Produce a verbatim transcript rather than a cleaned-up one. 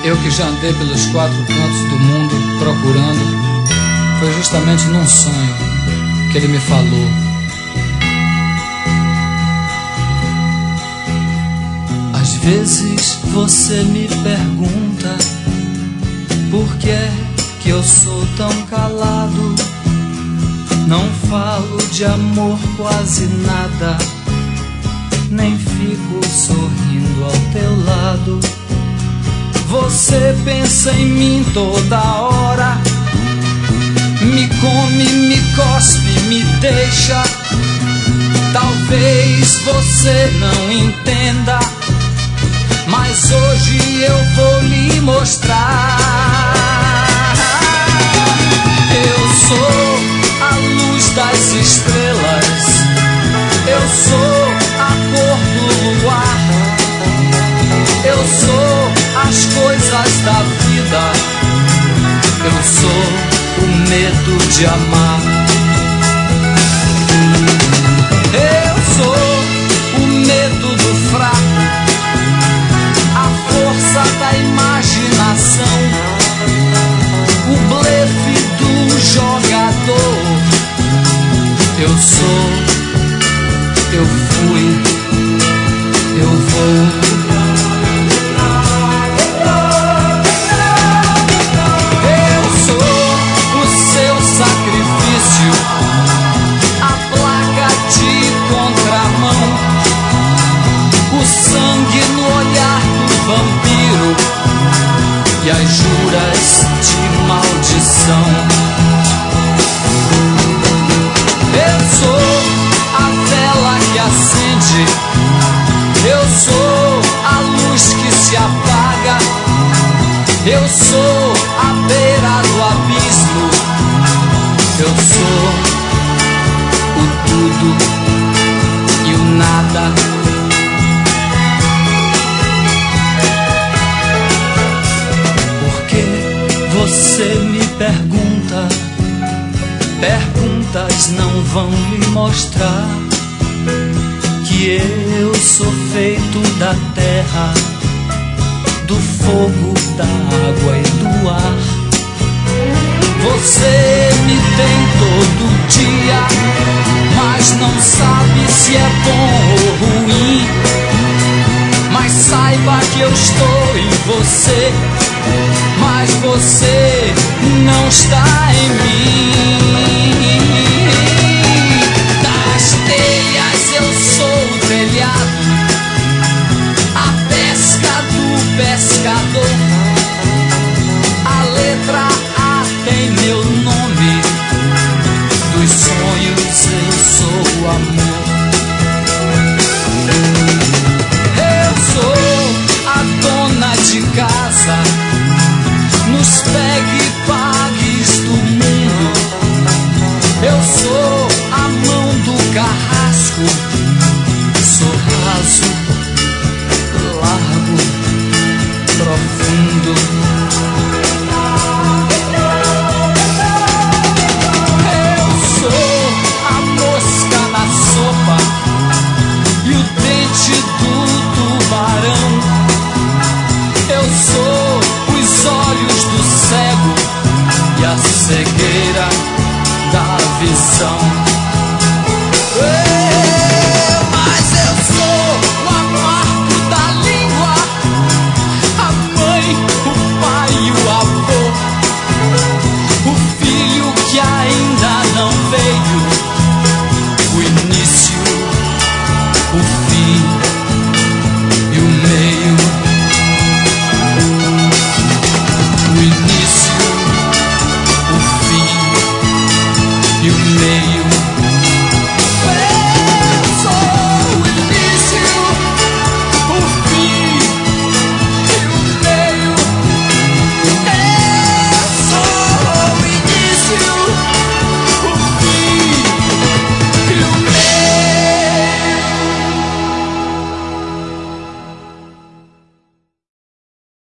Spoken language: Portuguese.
Eu que já andei pelos quatro cantos do mundo procurando, foi justamente num sonho que ele me falou. Às vezes você me pergunta por que é que eu sou tão calado. Não falo de amor quase nada, nem fico sorrindo ao teu lado. Você pensa em mim toda hora, me come, me cospe, me deixa. Talvez você não entenda, mas hoje eu vou lhe mostrar. Eu sou a luz das estrelas, eu sou a cor do luar, eu sou as coisas da vida, eu sou o medo de amar. Eu sou o medo do fraco, a força da imaginação, o blefe do jogador. Eu sou, eu fui, eu vou. E as juras de maldição. Eu sou a vela que acende, eu sou a luz que se apaga, eu sou a beira do abismo, eu sou o tudo e o nada. Você me pergunta, perguntas não vão lhe mostrar que eu sou feito da terra, do fogo, da água e do ar. Você me tem todo dia, mas não sabe se é bom ou ruim. Mas saiba que eu estou em você, mas você não está em mim. Das telhas eu sou o telhado, a pesca do pescador. A letra A tem meu nome, dos sonhos eu sou o amor. Eu sou a dona de casa, nos pegue e pagues do mundo. Eu sou a mão do carrasco, sou raso, largo, profundo. Eu sou a mosca na sopa e o dente do tubarão. Eu sou os olhos do cego e a cegueira da visão. Eu, mas eu sou o amargo da língua, a mãe, o pai e o avô, o filho que ainda não veio, o início, o fim e o meio. O início, o fim e o meio.